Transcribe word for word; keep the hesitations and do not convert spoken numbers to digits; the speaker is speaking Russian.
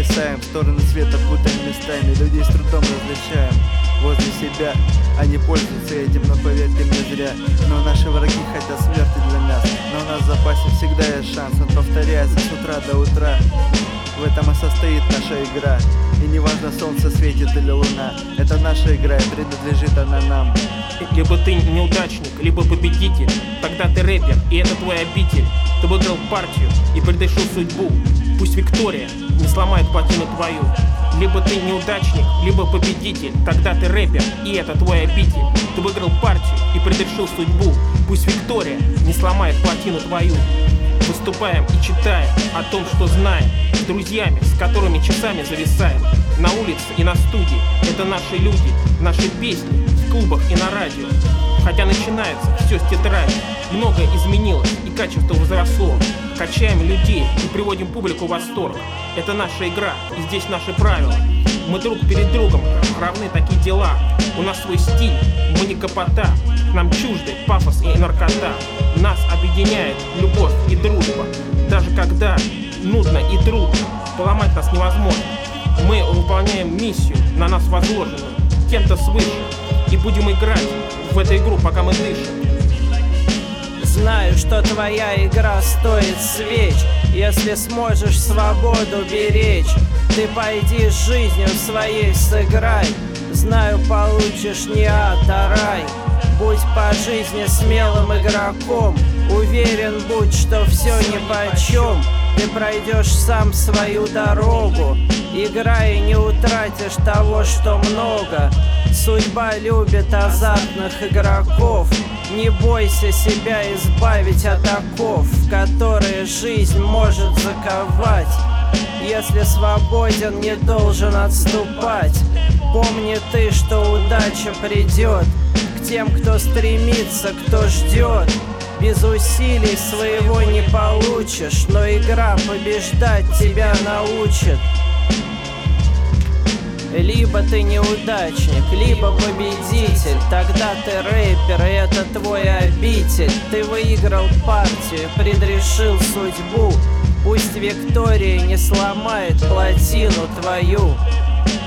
бросаем в стороны света, путаем местами, людей с трудом различаем возле себя. Они пользуются этим, но поверь ты мне зря. Но наши враги хотят смерти для нас, но у нас в запасе всегда есть шанс. Он повторяется с утра до утра. В этом и состоит наша игра. И неважно, солнце светит или луна, это наша игра, и принадлежит она нам. Либо ты неудачник, либо победитель, тогда ты рэпер, и это твой обитель. Ты выиграл партию и предрешил судьбу. Пусть Виктория не сломает плотину твою. Либо ты неудачник, либо победитель, тогда ты рэпер, и это твой обитель. Ты выиграл партию и предрешил судьбу. Пусть Виктория не сломает плотину твою. Выступаем и читаем о том, что знаем, с друзьями, с которыми часами зависаем. На улице и на студии это наши люди, наши песни в клубах и на радио. Хотя начинается все с тетради. Многое изменилось и качество возросло. Качаем людей и приводим публику в восторг. Это наша игра и здесь наши правила. Мы друг перед другом равны, такие дела. У нас свой стиль, мы не копота. Нам чужды пафос и наркота. Нас объединяет любовь и дружба. Даже когда нудно и трудно, поломать нас невозможно. Мы выполняем миссию, на нас возложенную кем-то свыше. И будем играть в эту игру, пока мы дышим. Знаю, что твоя игра стоит свеч. Если сможешь свободу беречь, ты пойди с жизнью своей сыграй. Знаю, получишь не ад, а рай. Будь по жизни смелым игроком. Уверен будь, что все нипочем. Ты пройдешь сам свою дорогу. Играй и не утратишь того, что много. Судьба любит азартных игроков. Не бойся себя избавить от оков, в которые жизнь может заковать. Если свободен, не должен отступать. Помни ты, что удача придет к тем, кто стремится, кто ждет. Без усилий своего не получишь, но игра побеждать тебя научит. Либо ты неудачник, либо победитель, тогда ты рэпер, и это твой обитель. Ты выиграл партию, предрешил судьбу. Пусть Виктория не сломает плотину твою.